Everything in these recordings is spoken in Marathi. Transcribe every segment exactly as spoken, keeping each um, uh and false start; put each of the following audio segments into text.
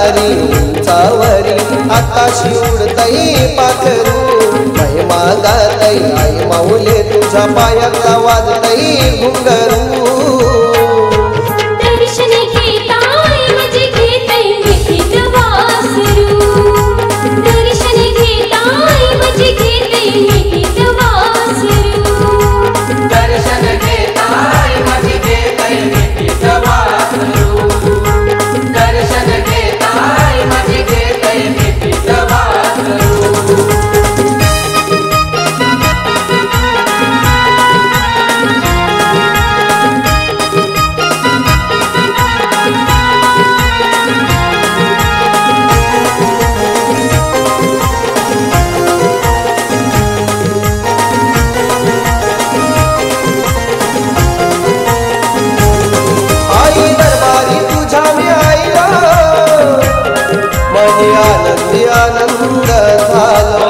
भरारी उंचावरी आकाशी उडतई पाखरू महिमा गातई आई माऊले तुझ्या पायातला वाजतई घुंगरू आनंदी आनंद झालो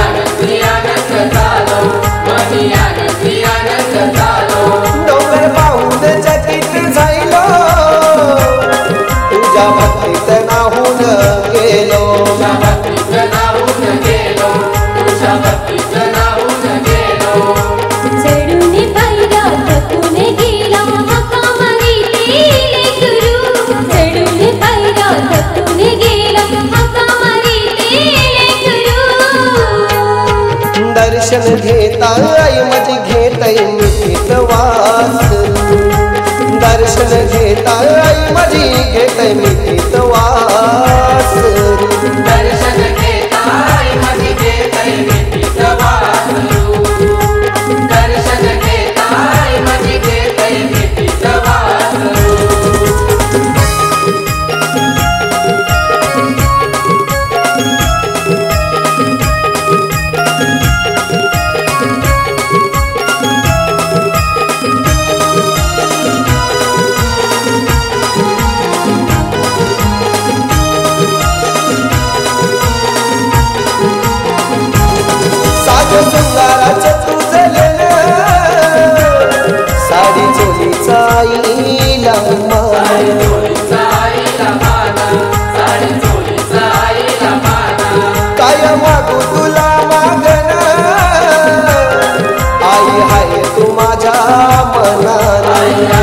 डोंगर पाहून चकित झालो तुझ्या भक्तीत नाहून गेलो चढून पायऱ्या थकून गेला हाका मारिते लेकरू चढून पायऱ्या थकून गेला हाका मारिते लेकरू दर्शन घेता आई माझी घेतई मिठीत वासरू दर्शन घेता आई माझी घेतई मिठीत वासरू दर्शन घेता आई माझी घेतई मिठीत वासरू दर्शन घेता आई माझी घेतई मिठीत वासरू सुंदराचे तुझलेलं साडी चोलीचा आईला काय मागू तुला मागण आई हाय तू माझ्या मनाला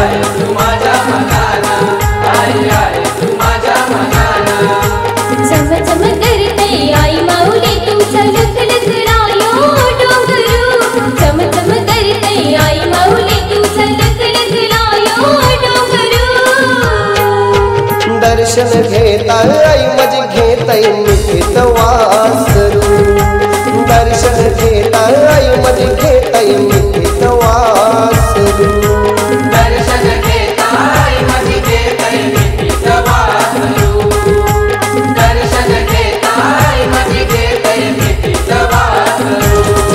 चम चम करते आई माऊली तुमचं लखलख रायो डोंगरू चम चम करते आई माऊली तुमचं लखलख रायो डोंगरू दर्शन घेता आई माझी घेतई मिठीत वासरू दर्शन घेता आई माझी घेतई मिठीत वासरू दर्शन घेता आई माझी घेतई मिठीत वासरू दर्शन घेता आई माझी घेतई मिठीत वासरू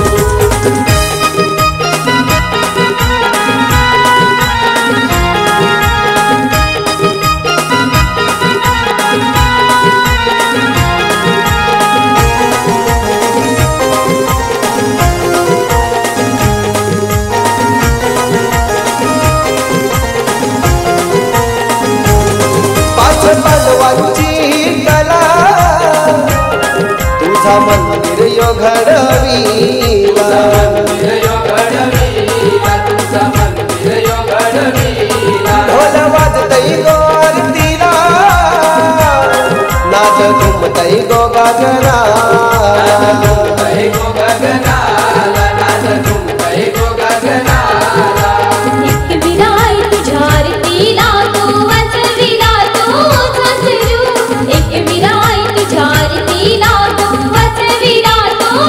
पांडवांची कला तुझा मंदिर यो घडविला ढोल वाजतई गो आरतीला नाच घुमतई गो गागरा एक विराय तुझ्या आरतीला तो वाजविला तो झांझरू एक विराय तुझ्या आरतीला तो वाजविला तो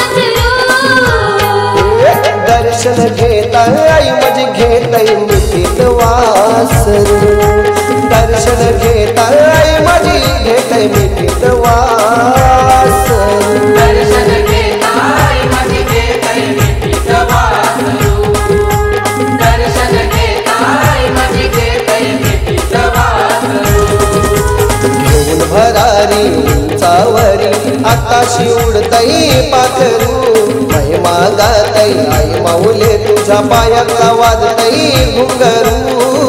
झांझरू दर्शन घेता आई माझी घेतई मिठीत वासरू दर्शन घेता आई माझी घेतई मिठीत वासरू दर्शन घेता आई माझी घेतई मिठीत वासरू दर्शन घेता आई माझी घेतई मिठीत वासरू घेऊन भरारी उंचावरी आकाशी उडतई पाखरू महिमा गातई आई माऊले तुझ्या पायातला वाजतई घुंगरू